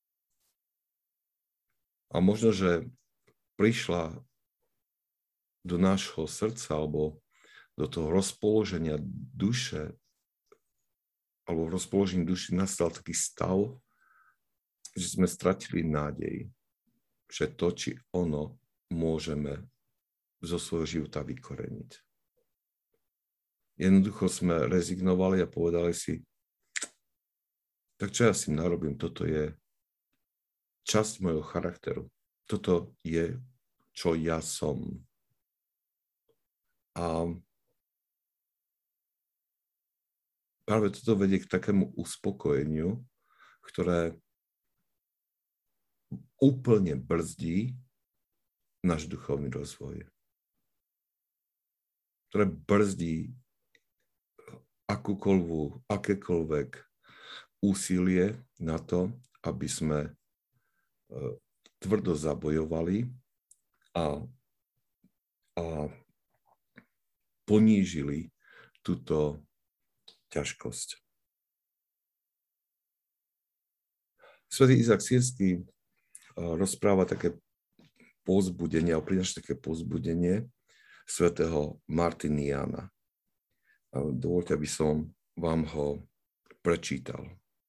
A: A možno, že prišla do nášho srdca alebo do toho rozpoloženia duše, alebo v rozpoložení duši nastal taký stav, že sme stratili nádej, že to, či ono môžeme zo svojho života vykoreniť. Jednoducho sme rezignovali a povedali si, tak čo ja si narobím, toto je časť mojho charakteru. Toto je, čo ja som. A práve toto vedie k takému uspokojeniu, ktoré úplne brzdí náš duchovný rozvoj. Ktoré brzdí akúkoľvek, akékoľvek úsilie na to, aby sme tvrdo zabojovali a, a ponížili túto ťažkosť. Svätý Izák Sýrsky rozpráva také povzbudenie, a prináša také povzbudenie svätého Martiniána. Dovoľte, aby som vám ho prečítal.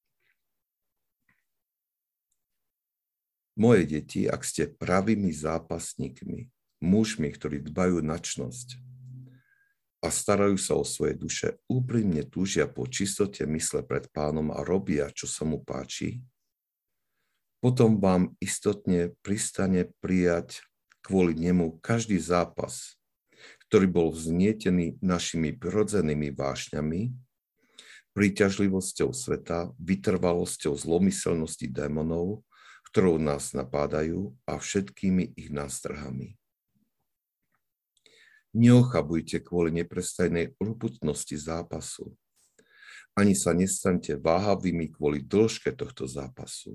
A: Moje deti, ak ste pravými zápasníkmi, mužmi, ktorí dbajú na čnosť a starajú sa o svoje duše, úprimne túžia po čistote mysle pred Pánom a robia, čo sa mu páči, potom vám istotne pristane prijať kvôli nemu každý zápas, ktorý bol vznietený našimi prirodzenými vášňami, príťažlivosťou sveta, vytrvalosťou zlomyselnosti démonov, ktorou nás napádajú a všetkými ich nástrhami. Neochabujte kvôli neprestajnej urputnosti zápasu. Ani sa nestaňte váhavými kvôli dĺžke tohto zápasu.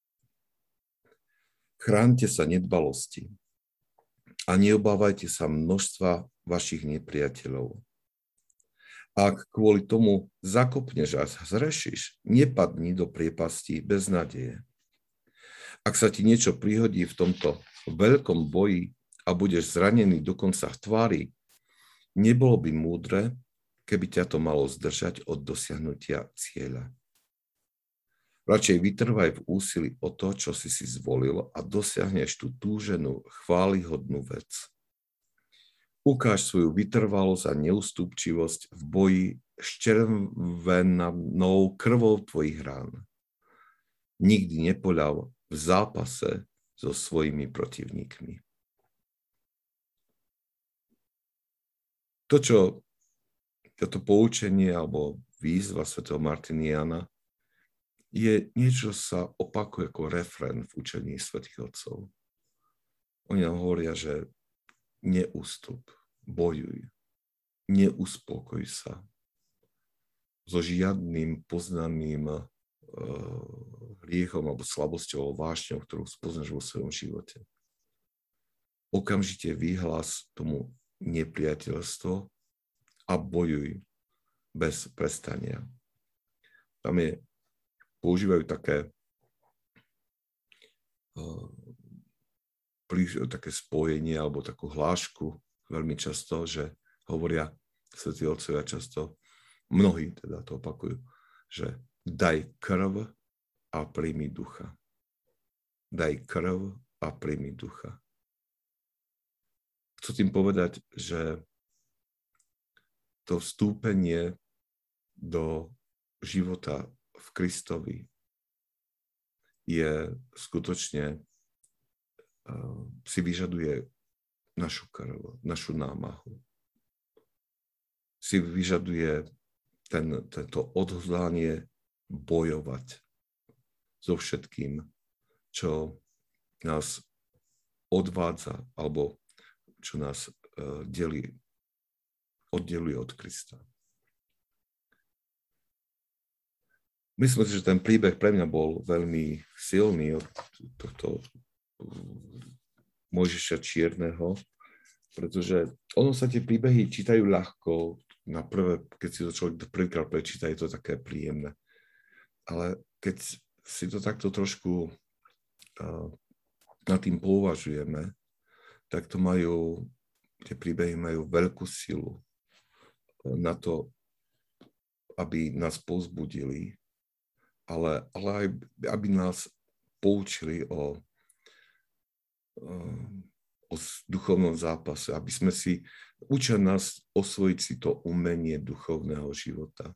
A: Chránte sa nedbalosti a neobávajte sa množstva vašich nepriateľov. Ak kvôli tomu zakopneš a zhrešíš, nepadni do priepasti bez nádeje. Ak sa ti niečo prihodí v tomto veľkom boji a budeš zranený dokonca v tvári, nebolo by múdre, keby ťa to malo zdržať od dosiahnutia cieľa. Radšej vytrvaj v úsilí o to, čo si si zvolil a dosiahneš tú túženú, chválihodnú vec. Ukáž svoju vytrvalosť a neústupčivosť v boji s červenou krvou tvojich rán. Nikdy nepoľav v zápase so svojimi protivníkmi. To, čo toto poučenie alebo výzva svätého Martiniána je niečo, čo sa opakuje ako refrén v učení svätých otcov. Oni nám hovoria, že neústup, bojuj, neuspokoj sa so žiadnym poznaným uh, hriechom alebo slabosťou alebo vášňou, ktorú spoznáš vo svojom živote. Okamžite vyhlás tomu nepriateľstvo a bojuj bez prestania. Tam je používajú také, uh, prí, také spojenie alebo takú hlášku veľmi často, že hovoria svätí otcovia často, mnohí teda to opakujú, že daj krv a príjmi ducha. Daj krv a príjmi ducha. Chcem tým povedať, že to vstúpenie do života v Kristovi je skutočne, uh, si vyžaduje našu krv, našu námahu. Si vyžaduje ten, tento odhodlanie bojovať so všetkým, čo nás odvádza alebo čo nás uh, delí, oddeluje od Krista. Myslím si, že ten príbeh pre mňa bol veľmi silný od tohto Mojžiša Čierneho, pretože ono sa tie príbehy čítajú ľahko, na prvé, keď si to človek prvýkrát prečíta, je to také príjemné. Ale keď si to takto trošku uh, nad tým pouvažujeme, tak to majú, tie príbehy majú veľkú silu na to, aby nás povzbudili, ale, ale aj aby nás poučili o, o duchovnom zápase, aby sme si, učia nás osvojiť si to umenie duchovného života.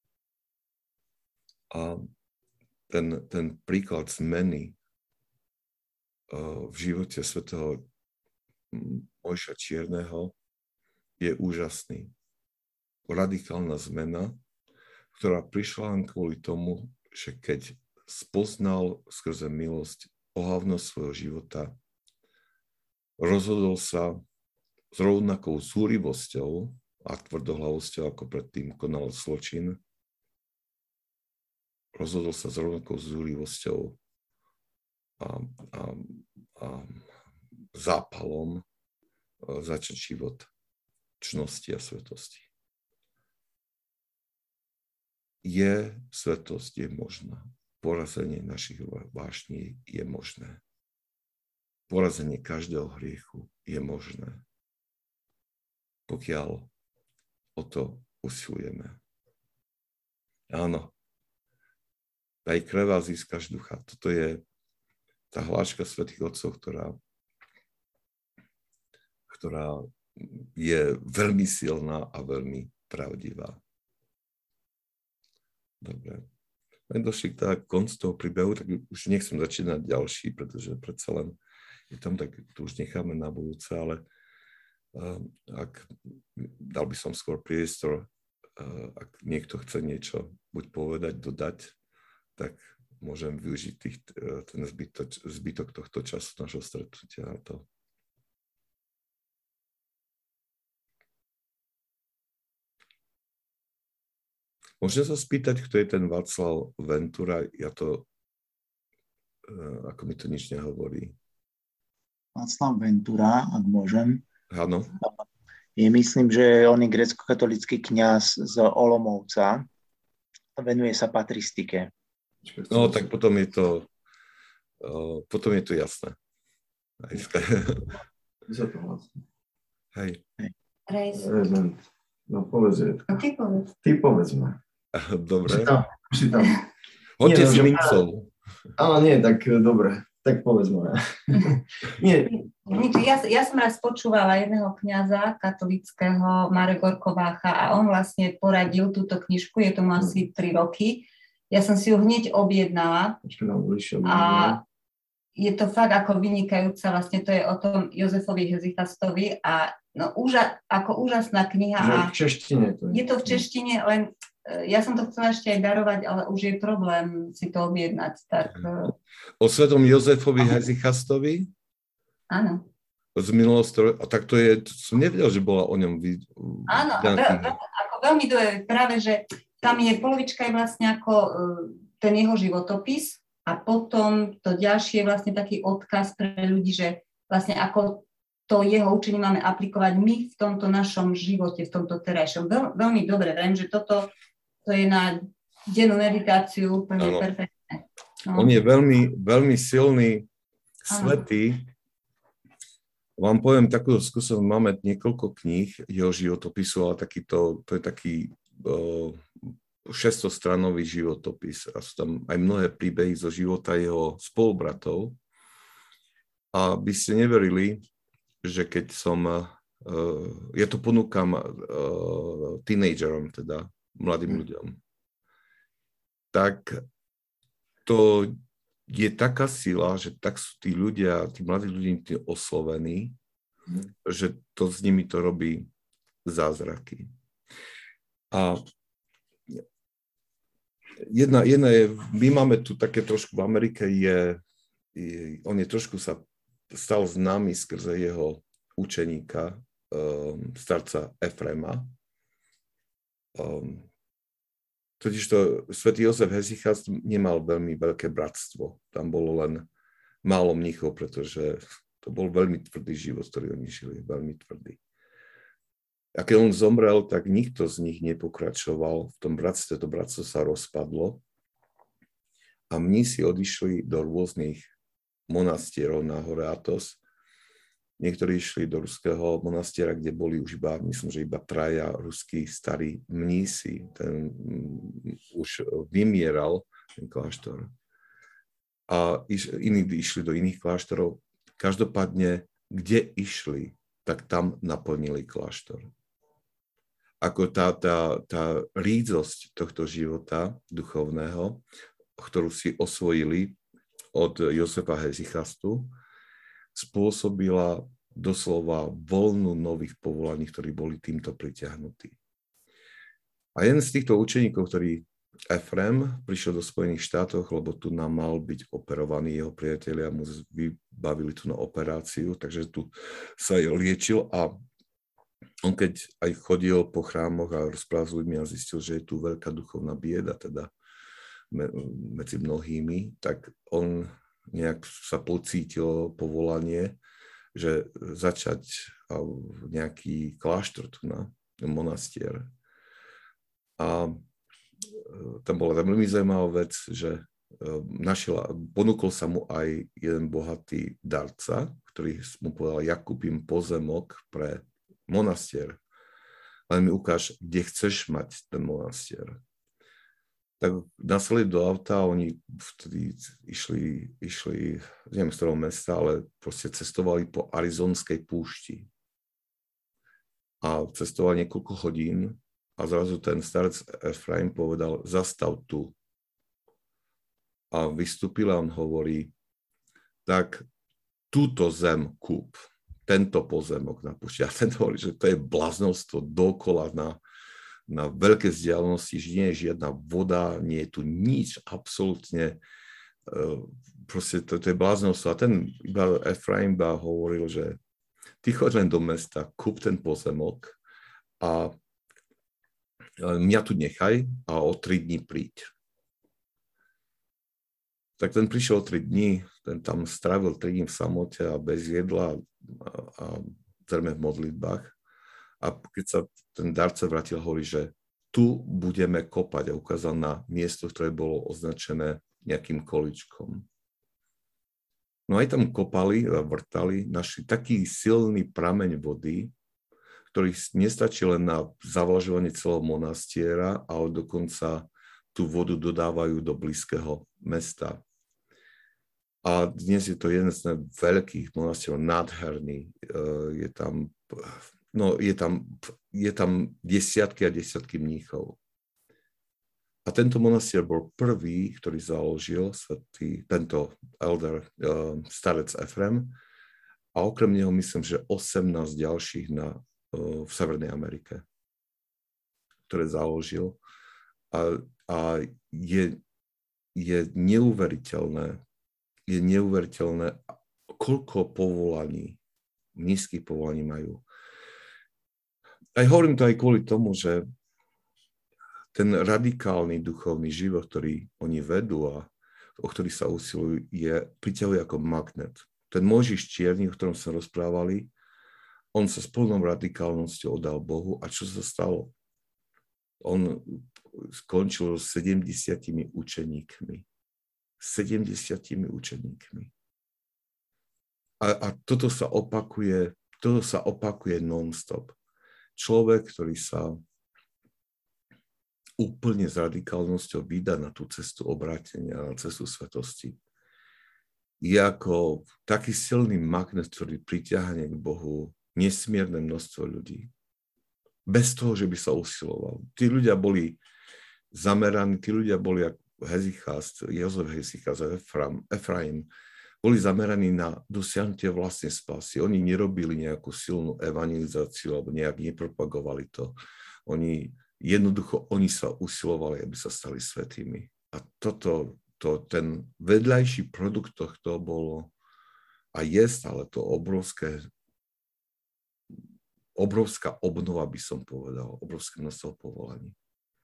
A: A ten, ten príklad zmeny v živote svätého Mojžiša Čierneho je úžasný. Radikálna zmena, ktorá prišla len kvôli tomu, že keď spoznal skrze milosť ohavnosť svojho života, rozhodol sa s rovnakou zúrivosťou a tvrdohlavosťou, ako predtým konal zločin, rozhodol sa s rovnakou zúrivosťou a, a, a zápalom začať život čnosti a svetosti. Je svetosť, je možná. Porazenie našich vášní je možné. Porazenie každého hriechu je možné, pokiaľ o to usilujeme. Áno, daj krev a získaš ducha. Toto je tá hláška svätých otcov, ktorá, ktorá je veľmi silná a veľmi pravdivá. Dobre. Len došli k koncu toho príbehu, tak už nechcem začínať ďalší, pretože predsa len je tam, tak to už necháme na budúce, ale uh, ak dal by som skôr priestor, uh, ak niekto chce niečo buď povedať, dodať, tak môžem využiť tých, uh, ten zbytok, zbytok tohto času našho stretnutia na to. Môžem sa spýtať, kto je ten Václav Ventura? Ja to, ako mi to nič nehovorí.
C: Václav Ventura, ak môžem.
A: Áno.
C: Je, myslím, že on je grécko-katolický kňaz z Olomovca. Venuje sa patristike.
A: No, tak potom je to, potom je to jasné. Hej.
D: Hej.
E: No povedz.
D: A ty povedz.
E: Ty povedz ma.
A: Dobre.
E: Si tam.
A: Hoďte si mincov.
E: Ale nie, tak dobre. Tak povedz ma. Nie.
D: Ja, ja som raz počúvala jedného kňaza katolického, Marek Gorkovácha, a on vlastne poradil túto knižku, je tomu asi tri roky. Ja som si ju hneď objednala. A je to fakt ako vynikajúca, vlastne to je o tom Jozefovi Hezichastovi a no, úža, ako úžasná kniha.
E: Že
D: a
E: v češtine to je.
D: Je to v češtine, len ja som to chcela ešte aj darovať, ale už je problém si to objednať. Tak...
A: O svetom Jozefovi Hezichastovi?
D: Áno.
A: Z minulosti, a tak to je, to som nevedel, že bola o ňom vid...
D: Áno, a veľ, veľ, ako veľmi dobre, práve, že tam je polovička je vlastne ako ten jeho životopis a potom to ďalšie je vlastne taký odkaz pre ľudí, že vlastne ako to jeho učenie máme aplikovať my v tomto našom živote, v tomto terajšom. Veľ, veľmi dobre, viem, že toto to je na dennú meditáciu úplne perfektné. No.
A: On je veľmi, veľmi silný, svätý. Vám poviem takúto skúsenosť, máme niekoľko kníh jeho životopisu, ale takýto, to je taký uh, šesťstostranový životopis a sú tam aj mnohé príbehy zo života jeho spolubratov. A by ste neverili, že keď som, uh, ja to ponúkam uh, teenagerom, teda mladým ľuďom, tak to je taká sila, že tak sú tí ľudia, tí mladí ľudia tí oslovení, mm. že to s nimi to robí zázraky. A jedna, jedna je, my máme tu také trošku v Amerike, je, je on je trošku sa stal známy skrze jeho učeníka, um, starca Efrema. Um, totižto svätý Jozef Hesychast nemal veľmi veľké bratstvo. Tam bolo len málo mníchov, pretože to bol veľmi tvrdý život, ktorý oni žili, veľmi tvrdý. A keď on zomrel, tak nikto z nich nepokračoval v tom bratstve, to bratstvo sa rozpadlo a mnísi odišli do rôznych monastierov na hore Athos. Niektorí išli do ruského monastiera, kde boli už iba, myslím, že iba traja ruskí starí mnísi. Ten už vymieral, ten kláštor. A iš, iní išli do iných kláštorov. Každopádne, kde išli, tak tam naplnili kláštor. Ako tá, tá, tá rídzosť tohto života duchovného, ktorú si osvojili od Jozefa Hesychastu, spôsobila doslova voľnu nových povolaní, ktorí boli týmto pritiahnutí. A jeden z týchto učeníkov, ktorý Efrem, prišiel do Spojených štátov, lebo tu nám mal byť operovaný, jeho priatelia mu vybavili tu na operáciu, takže tu sa liečil a on keď aj chodil po chrámoch a rozprával s ľuďmi a zistil, že je tu veľká duchovná bieda, teda medzi mnohými, tak on nejak sa pocítil povolanie, že začať nejaký kláštor tu na monastier. A tam bola tam veľmi zaujímavá vec, že našiel, ponúkol sa mu aj jeden bohatý darca, ktorý mu povedal, ja kúpim pozemok pre monastier, ale mi ukáž, kde chceš mať ten monastier. Tak nasadli do auta a oni vtedy išli, išli, neviem z ktorého mesta, ale proste cestovali po arizonskej púšti. A cestovali niekoľko hodín a zrazu ten starec Efraim povedal, zastav tu. A vystúpil a on hovorí, tak túto zem kúp, tento pozemok na púšti. A ten hovorí, že to je bláznostvo dokola na na veľké vzdialenosti, že nie je žiadna voda, nie je tu nič, absolútne, proste to, to je bláznostvo. A ten iba Efraim iba hovoril, že ty choď len do mesta, kúp ten pozemok a mňa tu nechaj a o tri dní príď. Tak ten prišiel o tri dní, ten tam strávil tri dní v samote a bez jedla a, a zrejme v modlitbách. A keď sa ten darca vrátil, hovorí, že tu budeme kopať a ukázal na miesto, ktoré bolo označené nejakým količkom. No aj tam kopali a vrtali, našli taký silný prameň vody, ktorý nestačí len na zavlažovanie celého monastiera, ale dokonca tú vodu dodávajú do blízkeho mesta. A dnes je to jeden z veľkých monastierov, nádherný. Je tam... No, je tam, je tam desiatky a desiatky mníchov. A tento monastier bol prvý, ktorý založil svätý, tento elder, uh, starec Efrem. A okrem neho myslím, že osemnásť ďalších na, uh, v Severnej Amerike, ktoré založil. A, a je, je neuveriteľné, je neuveriteľné, koľko povolaní, nízkych povolaní majú. Aj hovorím to aj kvôli tomu, že ten radikálny duchovný život, ktorý oni vedú a o ktorý sa usilujú, je priťahuje ako magnet. Ten Mojžiš čierny, o ktorom sa rozprávali, on sa s plnou radikálnosťou oddal Bohu. A čo sa stalo? On skončil s sedemdesiatimi učeníkmi. sedemdesiatimi učeníkmi. A, a toto sa opakuje, toto sa opakuje non-stop. Človek, ktorý sa úplne s radikálnosťou vydá na tú cestu obrátenia, na cestu svetosti, je ako taký silný magnet, ktorý priťahne k Bohu nesmierne množstvo ľudí. Bez toho, že by sa usiloval. Tí ľudia boli zameraní, tí ľudia boli ako Hesychast, Jozef Hesychast a Efraim, boli zameraní na dosiahnutie vlastnej spásy. Oni nerobili nejakú silnú evangelizáciu alebo nejak nepropagovali to. Oni jednoducho oni sa usilovali, aby sa stali svätými. A toto, to, ten vedľajší produkt tohto bolo a je stále to obrovské, obrovská obnova, by som povedal, obrovské množstvo povolaní.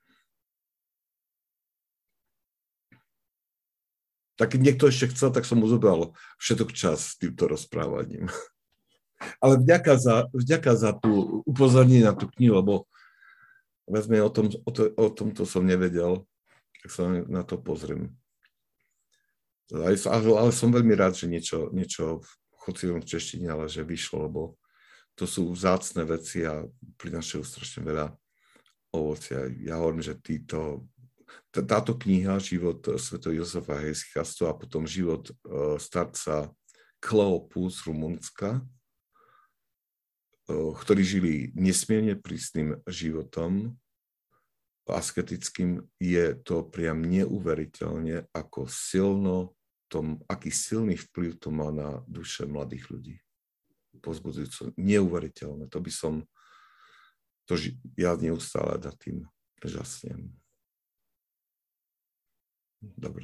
A: Tak keď niekto ešte chcel, tak som mu zobral všetok čas s týmto rozprávaním. Ale vďaka za, vďaka za tú upozornenie na tú knihu, lebo vezme, o, tom, o, to, o tomto som nevedel, tak sa na to pozriem. Ale, ale som veľmi rád, že niečo, niečo v chocivom češtine, ale že vyšlo, lebo to sú vzácne veci a prinášajú strašne veľa ovocia. Ja hovorím, že títo táto kniha, život svätého Jozefa Hesychastu a potom život uh, starca Kleopu z Rumunska, uh, ktorí žili nesmierne prísnym životom, asketickým, je to priam neuveriteľne, ako silno, tom, aký silný vplyv to má na duše mladých ľudí. Pozbudzujúco, neuveriteľné. To by som, to ja neustále nad tým žasnem. Dobre.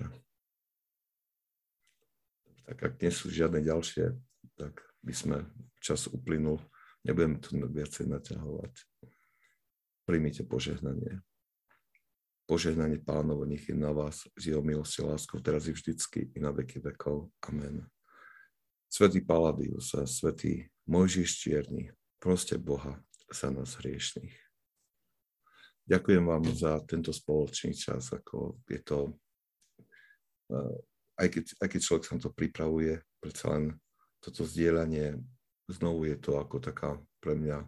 A: Tak ak nie sú žiadne ďalšie, tak by sme čas uplynul. Nebudeme tu viacej naťahovať. Príjmite požehnanie. Požehnanie Pánovo nech je na vás s jeho milosťou a láskou teraz i vždycky i na veky vekov. Amen. Svätý Paladius a svätý Mojžiš Čierny, proste Boha za nás hriešných. Ďakujem vám za tento spoločný čas, ako je to Aj keď, aj keď človek sa to pripravuje, predsa len toto zdieľanie, znovu je to ako taká pre mňa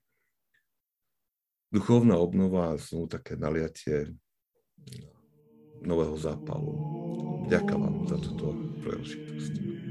A: duchovná obnova a znovu také naliatie nového zápalu. Ďakujem vám za túto príležitosť.